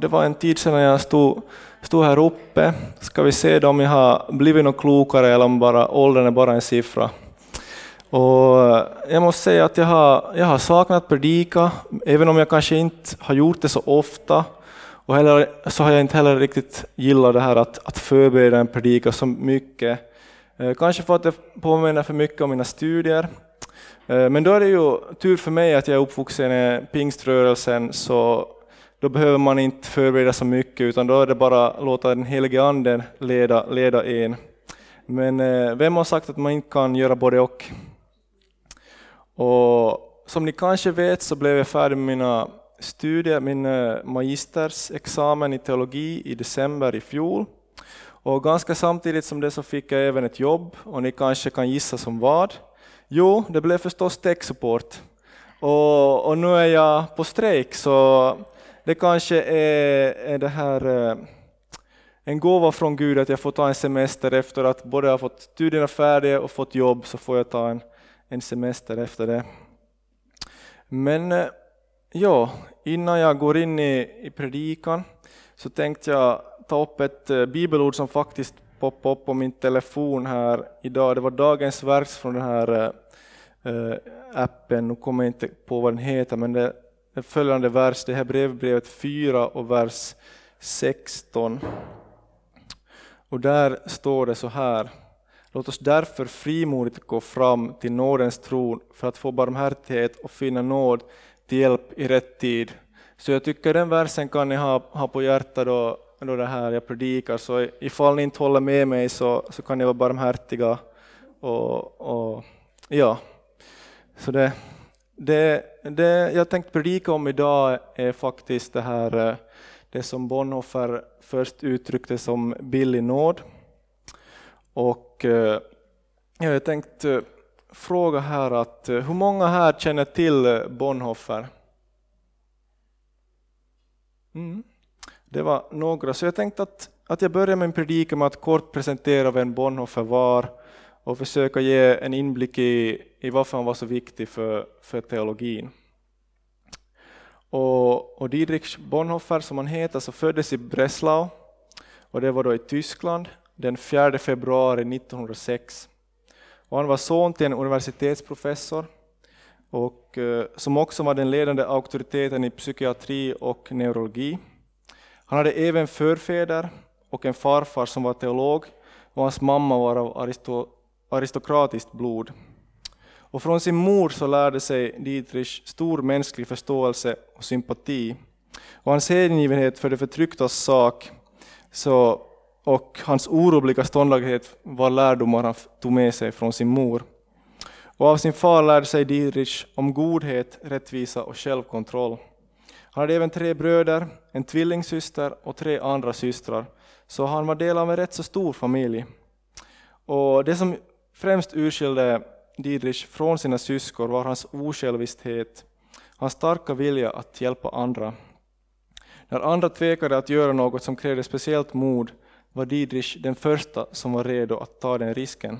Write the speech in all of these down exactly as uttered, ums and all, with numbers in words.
det var en tid sedan jag stod, stod här uppe. Ska vi se om jag har blivit något klokare eller om bara åldern är bara en siffra. Och jag måste säga att jag har, jag har saknat predika, även om jag kanske inte har gjort det så ofta. Och heller, så har jag inte heller riktigt gillat det här att, att förbereda en predika så mycket. Eh, kanske för att det påminner för mycket om mina studier. Eh, men då är det ju tur för mig att jag är uppvuxen i pingströrelsen, så då behöver man inte förbereda så mycket, utan då är det bara att låta den helige anden leda, leda en. Men eh, vem har sagt att man inte kan göra både och? Och som ni kanske vet så blev jag färdig med mina studier, min magistersexamen i teologi i december i fjol. Och ganska samtidigt som det så fick jag även ett jobb, och ni kanske kan gissa som vad. Jo, det blev förstås tech-support. Och, och nu är jag på strejk, så det kanske är, är det här en gåva från Gud att jag får ta en semester efter att både ha fått studierna färdiga och fått jobb, så får jag ta en, en semester efter det. Men ja, innan jag går in i, i predikan så tänkte jag ta upp ett bibelord som faktiskt poppade upp på min telefon här idag. Det var dagens vers från den här äh, appen, nu kommer jag inte på vad den heter, men det är följande vers, det här brevbrevet fyra och vers sexton. Och där står det så här: låt oss därför frimodigt gå fram till nådens tron för att få barmhärtighet och finna nåd till hjälp i rätt tid. Så jag tycker den versen kan ni ha, ha på hjärtat då, då det här jag predikar. Så ifall ni inte håller med mig så, så kan ni vara barmhärtiga. Och, och ja, så det, det, det jag tänkte predika om idag är faktiskt det här, det som Bonhoeffer först uttryckte som billig nåd. Och ja, jag tänkte fråga här att hur många här känner till Bonhoeffer? Mm. Det var några, så jag tänkte att, att jag börjar med en predikan med att kort presentera vem Bonhoeffer var och försöka ge en inblick i, i varför han var så viktig för, för teologin. Och, och Dietrich Bonhoeffer, som han heter, så föddes i Breslau, och det var då i Tyskland den fjärde februari nittonhundrasex. Och han var son till en universitetsprofessor och eh, som också var den ledande auktoriteten i psykiatri och neurologi. Han hade även förfäder och en farfar som var teolog, och hans mamma var av aristo, aristokratiskt blod. Och från sin mor så lärde sig Dietrich stor mänsklig förståelse och sympati. Och hans hängivenhet för det förtrycktas sak så, och hans orubbliga ståndaktighet var lärdomar han tog med sig från sin mor. Och av sin far lärde sig Dietrich om godhet, rättvisa och självkontroll. Han hade även tre bröder, en tvillingsyster och tre andra systrar. Så han var del av en rätt så stor familj. Och det som främst urskilde Dietrich från sina syskon var hans osjälviskhet, hans starka vilja att hjälpa andra. När andra tvekade att göra något som krävde speciellt mod var Dietrich den första som var redo att ta den risken.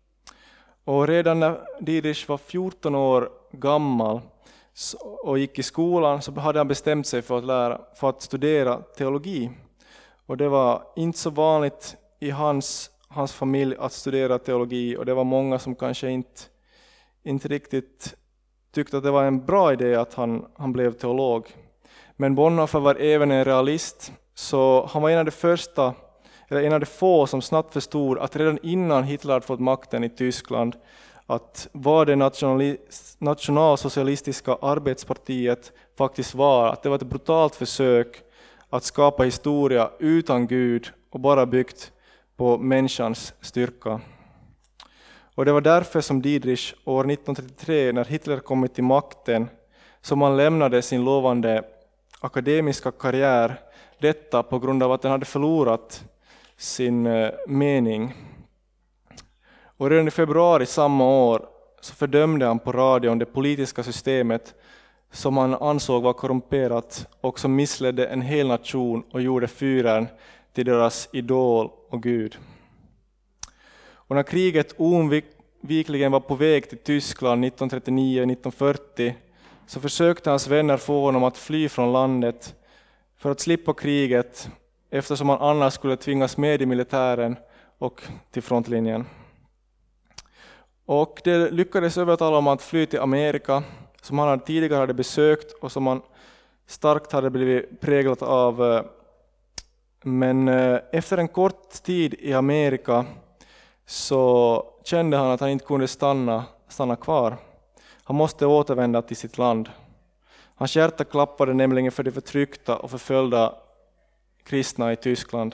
Och redan när Dietrich var fjorton år gammal och gick i skolan så hade han bestämt sig för att, lära, för att studera teologi. Och det var inte så vanligt i hans, hans familj att studera teologi, och det var många som kanske inte, inte riktigt tyckte att det var en bra idé att han, han blev teolog. Men Bonhoeffer var även en realist, så han var en av de första, eller en av de få som snabbt förstod att redan innan Hitler hade fått makten i Tyskland, att vad det nationalsocialistiska arbetspartiet faktiskt var, att det var ett brutalt försök att skapa historia utan Gud och bara byggt på människans styrka. Och det var därför som Dietrich år nittonhundratrettiotre, när Hitler kommit till makten, som han lämnade sin lovande akademiska karriär, detta på grund av att den hade förlorat sin mening. Och redan i februari samma år så fördömde han på radion det politiska systemet som han ansåg var korrumperat och som missledde en hel nation och gjorde fyren till deras idol och Gud. Och när kriget oundvikligen var på väg till Tyskland nittonhundratrettionio nittonhundrafyrtio så försökte hans vänner få honom att fly från landet för att slippa kriget, eftersom han annars skulle tvingas med i militären och till frontlinjen. Och det lyckades övertala honom att fly till Amerika, som han tidigare hade besökt och som han starkt hade blivit präglad av. Men efter en kort tid i Amerika så kände han att han inte kunde stanna, stanna kvar. Han måste återvända till sitt land. Hans hjärta klappade nämligen för de förtryckta och förföljda kristna i Tyskland.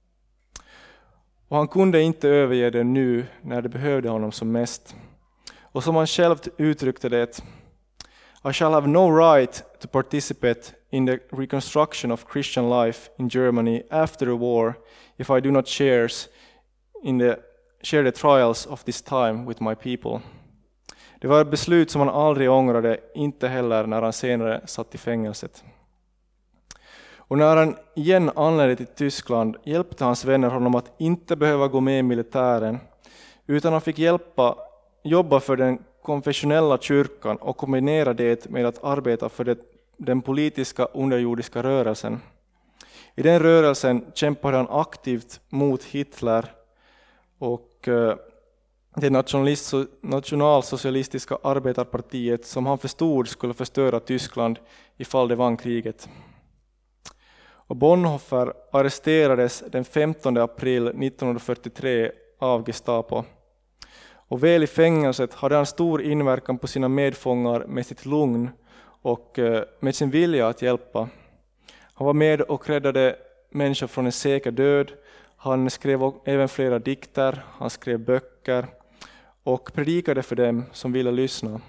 Och han kunde inte överge det nu när det behövde honom som mest. Och som han själv uttryckte det: I shall have no right to participate in the reconstruction of Christian life in Germany after the war if I do not shares in the, share the trials of this time with my people. Det var ett beslut som han aldrig ångrade, inte heller när han senare satt i fängelset. Och när han igen anlände till Tyskland hjälpte hans vänner honom att inte behöva gå med i militären, utan han fick hjälpa, jobba för den konfessionella kyrkan och kombinera det med att arbeta för det, den politiska underjordiska rörelsen. I den rörelsen kämpade han aktivt mot Hitler och eh, det nationalsocialistiska arbetarpartiet som han förstod skulle förstöra Tyskland ifall det vann kriget. Och Bonhoeffer arresterades den femtonde april nittonhundrafyrtiotre av Gestapo. Och väl i fängelset hade han stor inverkan på sina medfångar med sitt lugn och med sin vilja att hjälpa. Han var med och räddade människor från en säker död. Han skrev även flera dikter, han skrev böcker och predikade för dem som ville lyssna.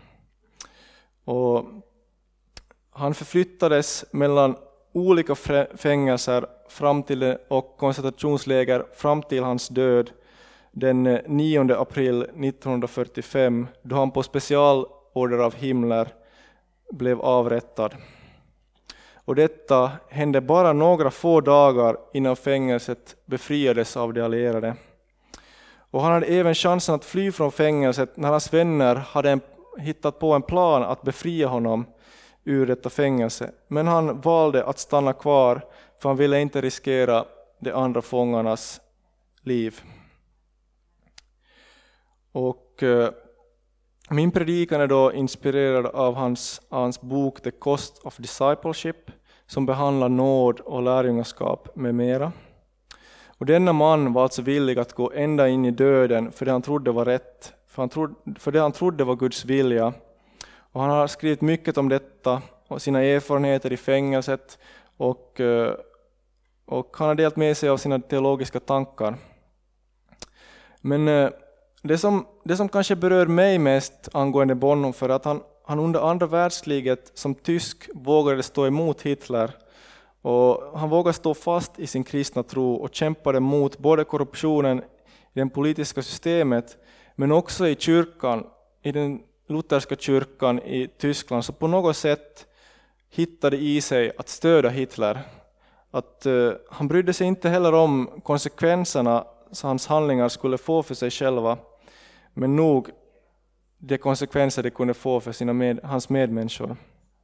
Och han förflyttades mellan olika fängelser fram till det, och koncentrationsläger fram till hans död den nionde april nittonhundrafyrtiofem, då han på specialorder av Himmler blev avrättad. Och detta hände bara några få dagar innan fängelset befriades av de allierade. Och han hade även chansen att fly från fängelset när hans vänner hade en, hittat på en plan att befria honom ur detta fängelse. Men han valde att stanna kvar för han ville inte riskera de andra fångarnas liv. Och eh, min predikan är då inspirerad av hans, hans bok The Cost of Discipleship, som behandlar nåd och lärjungaskap med mera. Och denna man var alltså villig att gå ända in i döden för det han trodde var rätt, för, han trodde, för det han trodde var Guds vilja. Och han har skrivit mycket om detta och sina erfarenheter i fängelset och, och han har delat med sig av sina teologiska tankar. Men det som, det som kanske berör mig mest angående Bonhoeffer är att han, han under andra världskriget som tysk vågade stå emot Hitler. Och han vågade stå fast i sin kristna tro och kämpade mot både korruptionen i det politiska systemet men också i kyrkan, i den lutherska kyrkan i Tyskland, så på något sätt hittade i sig att stödja Hitler. Att uh, han brydde sig inte heller om konsekvenserna som hans handlingar skulle få för sig själva, men nog de konsekvenser det kunde få för sina med, hans medmänniskor.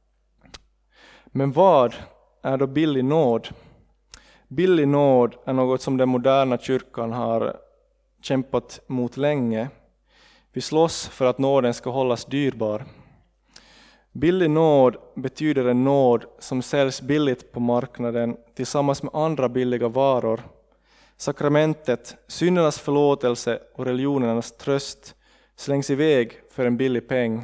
Men vad är då billig nåd? Billig nåd är något som den moderna kyrkan har kämpat mot länge. Vi slåss för att nåden ska hållas dyrbar. Billig nåd betyder en nåd som säljs billigt på marknaden tillsammans med andra billiga varor. Sakramentet, syndernas förlåtelse och religionernas tröst slängs iväg för en billig peng.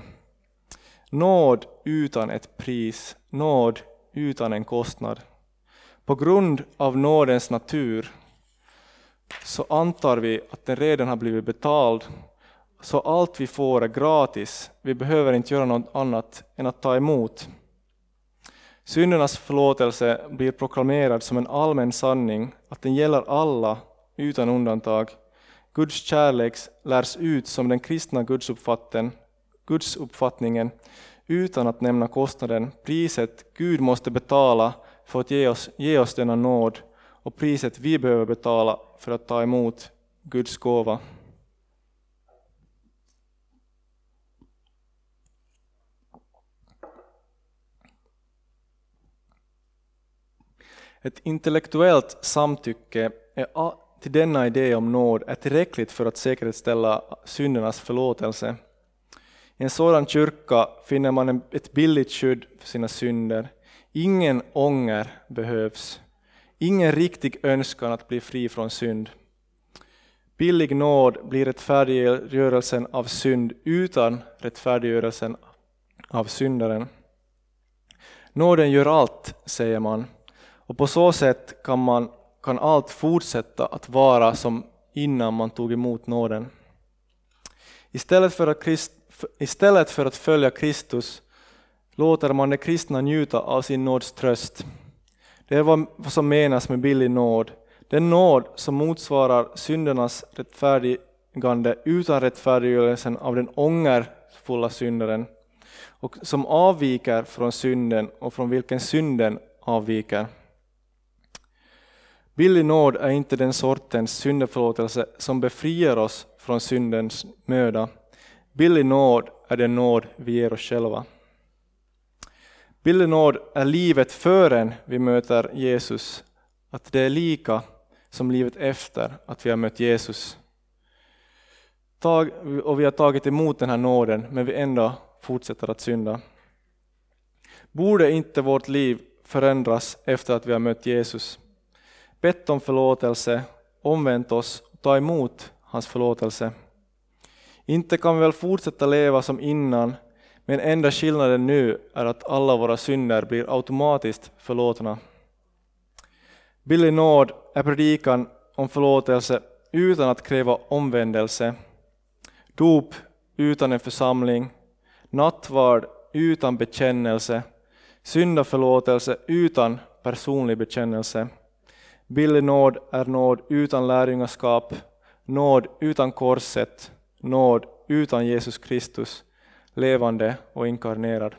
Nåd utan ett pris, nåd utan en kostnad. På grund av nådens natur så antar vi att den redan har blivit betald. Så allt vi får är gratis. Vi behöver inte göra något annat än att ta emot. Syndernas förlåtelse blir proklamerad som en allmän sanning, att den gäller alla utan undantag. Guds kärlek lärs ut som den kristna gudsuppfattningen, gudsuppfattningen utan att nämna kostnaden. Priset Gud måste betala för att ge oss, ge oss denna nåd och priset vi behöver betala för att ta emot Guds gåva. Ett intellektuellt samtycke är till denna idé om nåd är tillräckligt för att säkerställa syndernas förlåtelse. I en sådan kyrka finner man ett billigt skydd för sina synder. Ingen ånger behövs. Ingen riktig önskan att bli fri från synd. Billig nåd blir rättfärdiggörelsen av synd utan rättfärdiggörelsen av syndaren. Nåden gör allt, säger man. Och på så sätt kan, man, kan allt fortsätta att vara som innan man tog emot nåden. Istället för att, Christ, istället för att följa Kristus låter man de kristna njuta av sin nåds tröst. Det är vad som menas med billig nåd. Den nåd som motsvarar syndernas rättfärdigande utan rättfärdiggörelsen av den ångerfulla syndaren och som avviker från synden och från vilken synden avviker. Billig nåd är inte den sortens syndeförlåtelse som befriar oss från syndens möda. Billig nåd är den nåd vi ger oss själva. Billig nåd är livet förrän vi möter Jesus. Att det är lika som livet efter att vi har mött Jesus. Tag, och vi har tagit emot den här nåden, men vi ändå fortsätter att synda. Borde inte vårt liv förändras efter att vi har mött Jesus? Bett om förlåtelse, omvänt oss och ta emot hans förlåtelse. Inte kan vi väl fortsätta leva som innan, men enda skillnaden nu är att alla våra synder blir automatiskt förlåtna. Billig nåd är predikan om förlåtelse utan att kräva omvändelse. Dop utan en församling. Nattvard utan bekännelse. Syndaförlåtelse utan personlig bekännelse. Billig nåd är nåd utan lärjungaskap. Nåd utan korset. Nåd utan Jesus Kristus. Levande och inkarnerad.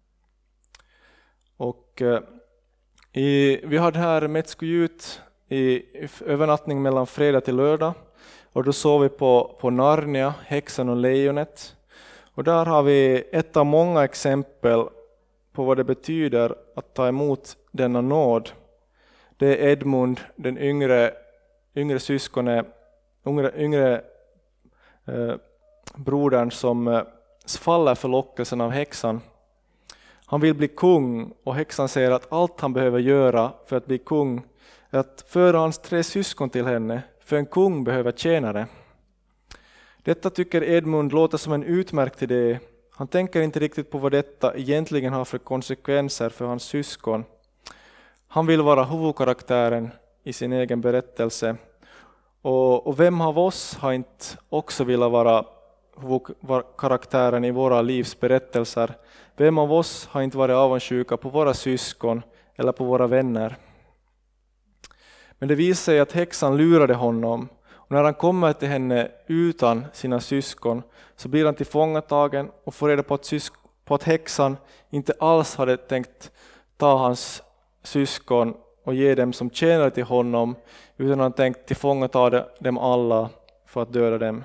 Och eh, i, vi hade här Metskojut i övernattning mellan fredag till lördag. Och då såg vi på, på Narnia, häxan och lejonet. Och där har vi ett av många exempel på vad det betyder att ta emot denna nåd. Det är Edmund, den yngre, yngre syskonet, yngre, yngre eh, brodern som eh, faller för lockelsen av häxan. Han vill bli kung och häxan säger att allt han behöver göra för att bli kung är att föra hans tre syskon till henne, för en kung behöver tjänare. Detta tycker Edmund låter som en utmärkt idé. Han tänker inte riktigt på vad detta egentligen har för konsekvenser för hans syskon. Han vill vara huvudkaraktären i sin egen berättelse. Och, och vem av oss har inte också velat vara huvudkaraktären i våra livs berättelser? Vem av oss har inte varit avundsjuka på våra syskon eller på våra vänner? Men det visar sig att häxan lurade honom. Och när han kommer till henne utan sina syskon så blir han tillfångatagen och får reda på att, sysk- på att häxan inte alls hade tänkt ta hans syskon och ge dem som tjänare till honom, utan han tänkt tillfångata dem alla för att döda dem.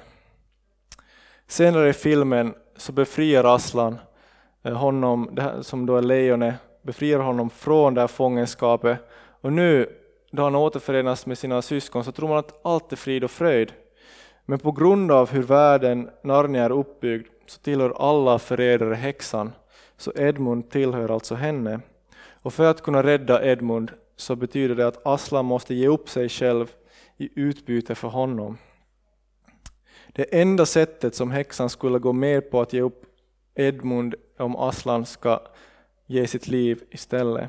Senare i filmen så befriar Aslan honom, det här, som då är lejonet, befriar honom från det här fångenskapet. Och nu då han återförenas med sina syskon så tror man att allt är frid och fröjd. Men på grund av hur världen Narnia är uppbyggd så tillhör alla förrädare häxan. Så Edmund tillhör alltså henne. Och för att kunna rädda Edmund så betyder det att Aslan måste ge upp sig själv i utbyte för honom. Det enda sättet som häxan skulle gå med på att ge upp Edmund om Aslan ska ge sitt liv istället.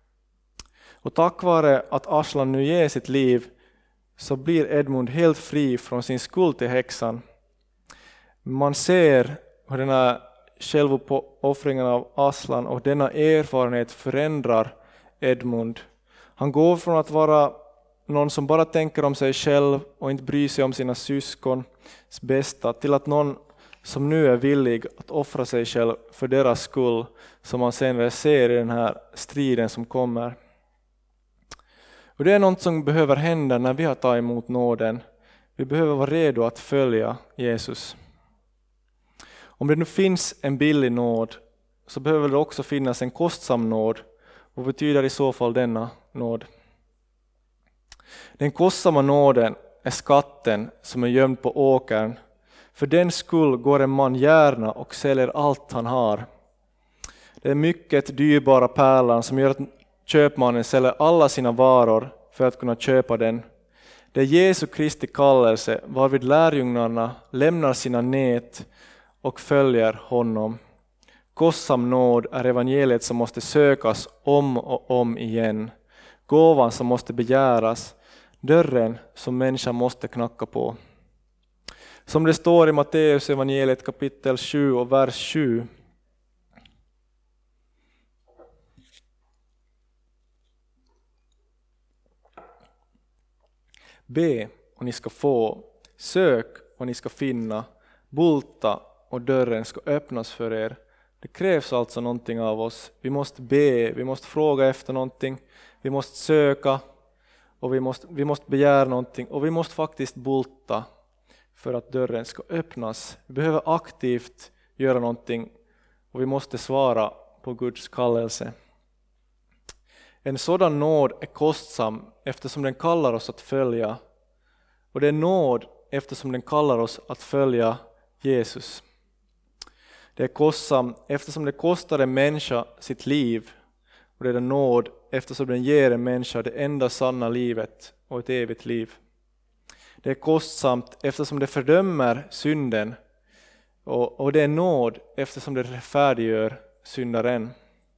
Och tack vare att Aslan nu ger sitt liv så blir Edmund helt fri från sin skuld till häxan. Man ser hur den här självuppoffringen av Aslan och denna erfarenhet förändrar Edmund. Han går från att vara någon som bara tänker om sig själv och inte bryr sig om sina syskons bästa till att någon som nu är villig att offra sig själv för deras skull, som man senare ser i den här striden som kommer. Och det är något som behöver hända när vi har tagit emot nåden. Vi behöver vara redo att följa Jesus. Om det nu finns en billig nåd så behöver det också finnas en kostsam nåd. Vad betyder i så fall denna nåd? Den kostsamma nåden är skatten som är gömd på åkern. För den skull går en man gärna och säljer allt han har. Det är mycket dyrbara pärlan som gör att köpmannen säljer alla sina varor för att kunna köpa den. Det är Jesu Kristi kallelse varvid lärjungarna lämnar sina nät och följer honom. Kostsam nåd är evangeliet som måste sökas om och om igen. Gåvan som måste begäras. Dörren som människan måste knacka på. Som det står i Matteus evangeliet kapitel sju och vers sju. Be och ni ska få, sök och ni ska finna, bulta och dörren ska öppnas för er. Det krävs alltså någonting av oss. Vi måste be, vi måste fråga efter någonting, vi måste söka och vi måste, vi måste begära någonting och vi måste faktiskt bulta för att dörren ska öppnas. Vi behöver aktivt göra någonting och vi måste svara på Guds kallelse. En sådan nåd är kostsam eftersom den kallar oss att följa. Och det är nåd eftersom den kallar oss att följa Jesus. Det är kostsam eftersom det kostar en människa sitt liv. Och det är en nåd eftersom den ger en människa det enda sanna livet och ett evigt liv. Det är kostsamt eftersom det fördömer synden. Och, och det är nåd eftersom det rättfärdiggör syndaren.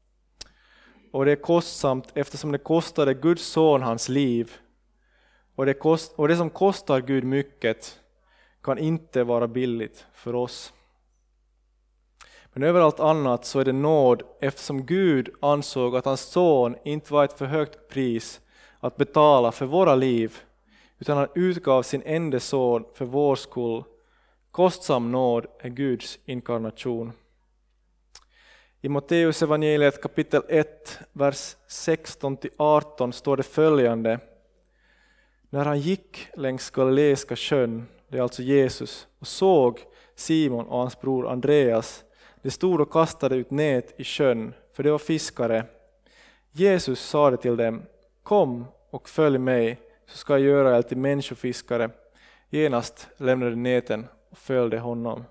Och det är kostsamt eftersom det kostade Guds son hans liv. Och det, kost, och det som kostar Gud mycket kan inte vara billigt för oss. Men överallt annat så är det nåd eftersom Gud ansåg att hans son inte var ett för högt pris att betala för våra liv. Utan han utgav sin enda son för vår skull. Kostsam nåd är Guds inkarnation. I Matteus evangeliet kapitel ett, vers sexton till arton står det följande. När han gick längs Galileiska sjön, det är alltså Jesus, och såg Simon och hans bror Andreas, de stod och kastade ut nät i sjön, för det var fiskare. Jesus sade till dem, kom och följ mig, så ska jag göra er till människofiskare. Genast lämnade näten och följde honom.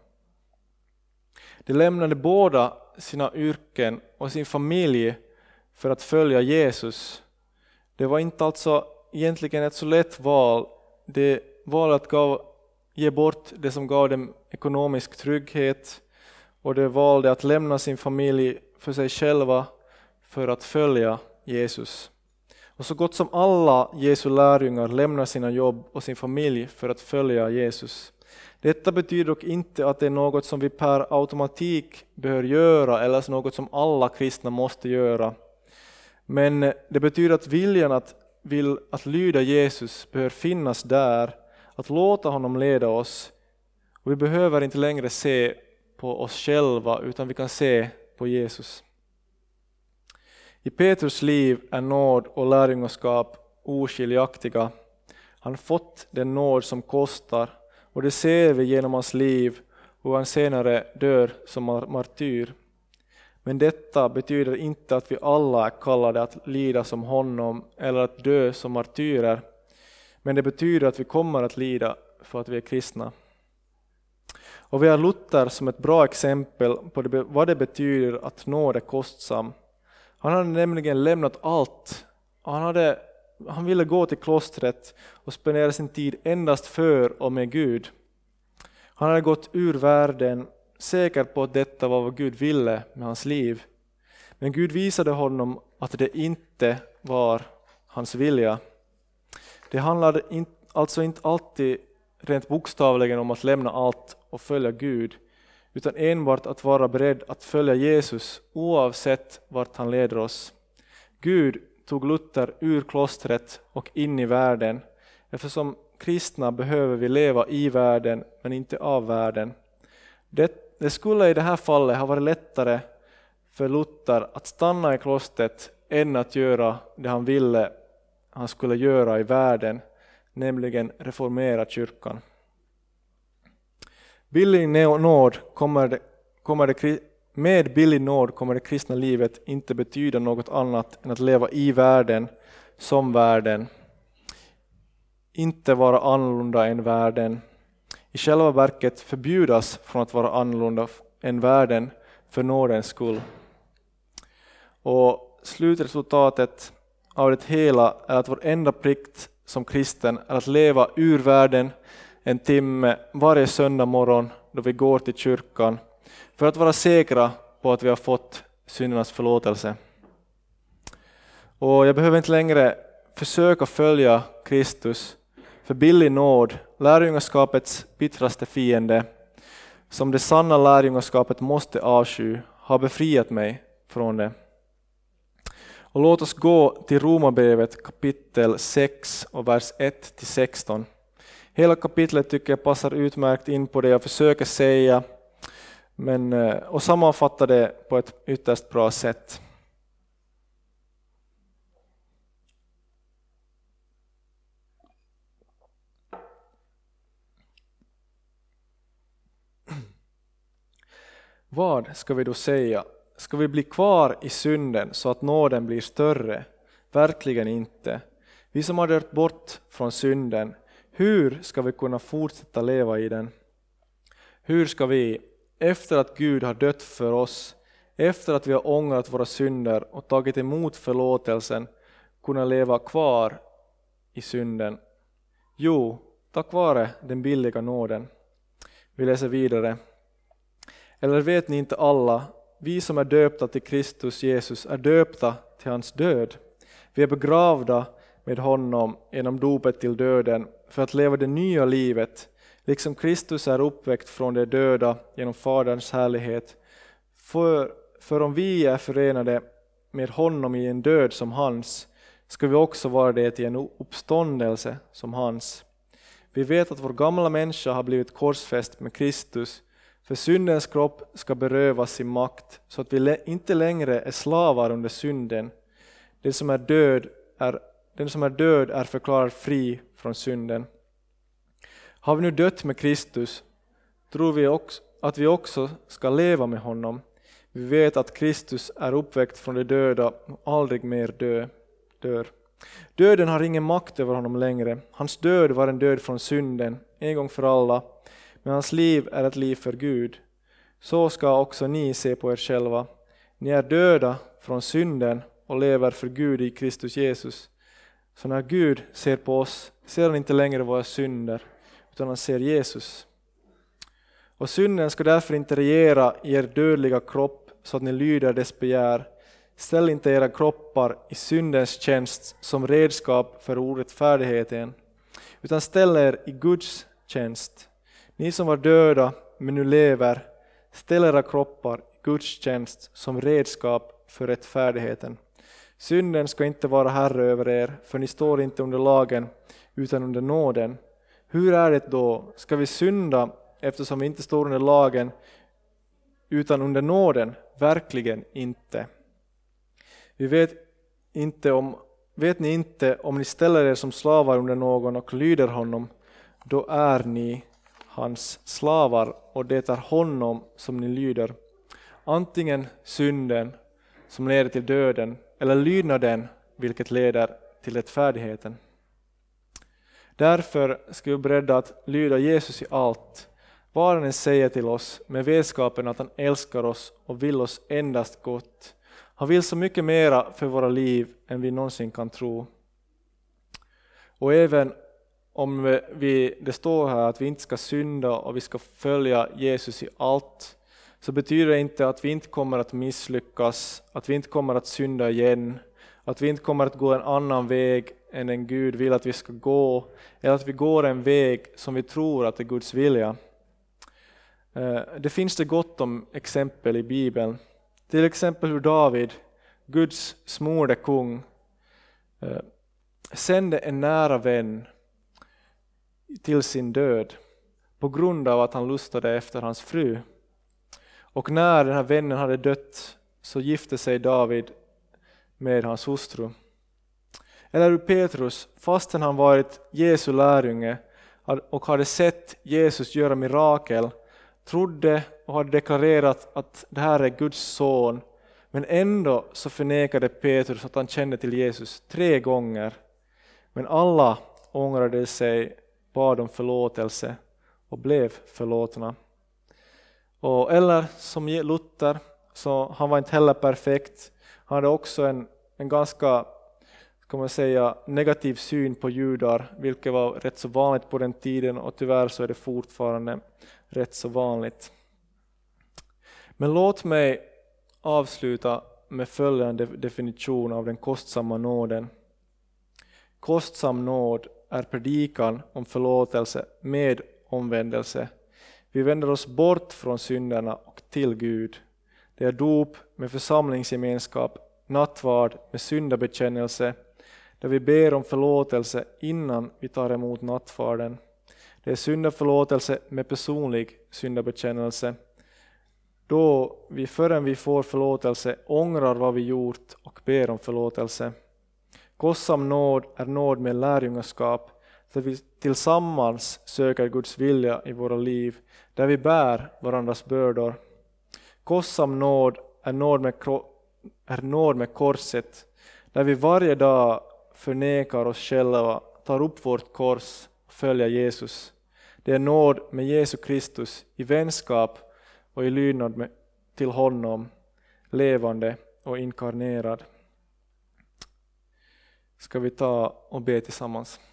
De lämnade båda sina yrken och sin familj för att följa Jesus. Det var inte alltså egentligen ett så lätt val. Det valet att gav, ge bort det som gav dem ekonomisk trygghet, och det valde att lämna sin familj för sig själva för att följa Jesus. Och så gott som alla Jesu lärjungar lämnar sina jobb och sin familj för att följa Jesus. Detta betyder dock inte att det är något som vi per automatik behöver göra eller något som alla kristna måste göra. Men det betyder att viljan att, vill, att lyda Jesus behöver finnas där, att låta honom leda oss. Och vi behöver inte längre se på oss själva utan vi kan se på Jesus. I Petrus liv är nåd och lärjungaskap oskiljaktiga. Han fått den nåd som kostar, och det ser vi genom hans liv och han senare dör som martyr. Men detta betyder inte att vi alla är kallade att lida som honom eller att dö som martyrer. Men det betyder att vi kommer att lida för att vi är kristna. Och vi har Luther som ett bra exempel på det, vad det betyder att nåd är kostsam. Han hade nämligen lämnat allt. Han, hade, han ville gå till klostret och spendera sin tid endast för och med Gud. Han hade gått ur världen säker på att detta var vad Gud ville med hans liv. Men Gud visade honom att det inte var hans vilja. Det handlade in, alltså inte alltid rent bokstavligen om att lämna allt och följa Gud, utan enbart att vara beredd att följa Jesus oavsett vart han leder oss. Gud tog Luther ur klostret och in i världen, eftersom kristna behöver vi leva i världen men inte av världen. Det, det skulle i det här fallet ha varit lättare för Luther att stanna i klostret än att göra det han ville han skulle göra i världen, nämligen reformera kyrkan. Billig nåd kommer det, kommer det, med billig nåd kommer det kristna livet inte betyda något annat än att leva i världen som världen. inte vara annorlunda än världen. I själva verket förbjudas från att vara annorlunda än världen för nådens skull. Och slutresultatet av det hela är att vår enda plikt som kristen är att leva ur världen en timme varje söndag morgon då vi går till kyrkan för att vara säkra på att vi har fått syndernas förlåtelse. Och jag behöver inte längre försöka följa Kristus, för billig nåd, lärjungaskapets bittraste fiende, som det sanna lärjungaskapet måste avsky, har befriat mig från det. Och låt oss gå till Romarbrevet kapitel sex och vers ett till sexton. Hela kapitlet tycker jag passar utmärkt in på det jag försöker säga, men, och sammanfattar det på ett ytterst bra sätt. Vad ska vi då säga? Ska vi bli kvar i synden så att nåden blir större? Verkligen inte. Vi som har dött bort från synden, hur ska vi kunna fortsätta leva i den? Hur ska vi, efter att Gud har dött för oss, efter att vi har ångrat våra synder och tagit emot förlåtelsen, kunna leva kvar i synden? Jo, tack vare den billiga nåden. Vi läser vidare. Eller vet ni inte alla, vi som är döpta till Kristus Jesus är döpta till hans död. Vi är begravda med honom genom dopet till döden för att leva det nya livet, liksom Kristus är uppväckt från de döda genom Faderns härlighet. För, för om vi är förenade med honom i en död som hans, ska vi också vara det i en uppståndelse som hans. Vi vet att vår gamla människa har blivit korsfäst med Kristus, för syndens kropp ska berövas sin makt, så att vi inte längre är slavar under synden. Den som är död är, den som är död är förklarad fri från synden. Har vi nu dött med Kristus, tror vi också, att vi också ska leva med honom. Vi vet att Kristus är uppväckt från de döda och aldrig mer dö, dör. Döden har ingen makt över honom längre. Hans död var en död från synden, en gång för alla. Men hans liv är ett liv för Gud. Så ska också ni se på er själva. Ni är döda från synden och lever för Gud i Kristus Jesus. Så när Gud ser på oss ser han inte längre våra synder, utan han ser Jesus. Och synden ska därför inte regera i er dödliga kropp så att ni lyder dess begär. Ställ inte era kroppar i syndens tjänst som redskap för orättfärdigheten, utan ställ er i Guds tjänst. Ni som var döda men nu lever, ställ era kroppar i Guds tjänst som redskap för rättfärdigheten. Synden ska inte vara herre över er, för ni står inte under lagen utan under nåden. Hur är det då? Ska vi synda eftersom vi inte står under lagen utan under nåden? Verkligen inte. Vi vet inte om, vet ni inte om ni ställer er som slavar under någon och lyder honom, då är ni hans slavar och det är honom som ni lyder. Antingen synden som leder till döden eller lydnaden vilket leder till rättfärdigheten. Därför ska vi beredda att lyda Jesus i allt, vad han än säger till oss, med vetskapen att han älskar oss och vill oss endast gott. Han vill så mycket mera för våra liv än vi någonsin kan tro. Och även om vi, det står här att vi inte ska synda och vi ska följa Jesus i allt, så betyder det inte att vi inte kommer att misslyckas, att vi inte kommer att synda igen, att vi inte kommer att gå en annan väg än den Gud vill att vi ska gå, eller att vi går en väg som vi tror att är Guds vilja. Det finns det gott om exempel i Bibeln. Till exempel hur David, Guds smorde kung, sände en nära vän till sin död på grund av att han lustade efter hans fru. Och när den här vännen hade dött så gifte sig David med hans hustru. Eller hur Petrus, fastän han varit Jesu lärjunge och hade sett Jesus göra mirakel, trodde och hade deklarerat att det här är Guds son, men ändå så förnekade Petrus att han kände till Jesus tre gånger. Men alla ångrade sig, bad om förlåtelse och blev förlåtna. Och, eller som Luther, så han var inte heller perfekt. Han hade också en, en ganska, kan man säga, negativ syn på judar, vilket var rätt så vanligt på den tiden, och tyvärr så är det fortfarande rätt så vanligt. Men låt mig avsluta med följande definition av den kostsamma nåden. Kostsam nåd är predikan om förlåtelse med omvändelse. Vi vänder oss bort från synderna och till Gud. Det är dop med församlingsgemenskap, nattvard med syndabekännelse, där vi ber om förlåtelse innan vi tar emot nattvarden. Det är syndaförlåtelse med personlig syndabekännelse, då vi förrän vi får förlåtelse ångrar vad vi gjort och ber om förlåtelse. Kostsam nåd är nåd med lärjungaskap, där vi tillsammans söker Guds vilja i våra liv, där vi bär varandras bördor. Kostsam nåd är nåd med, är nåd med korset, där vi varje dag förnekar oss själva, tar upp vårt kors och följer Jesus. Det är nåd med Jesu Kristus i vänskap och i lydnad med, till honom, levande och inkarnerad. Ska vi ta och be tillsammans?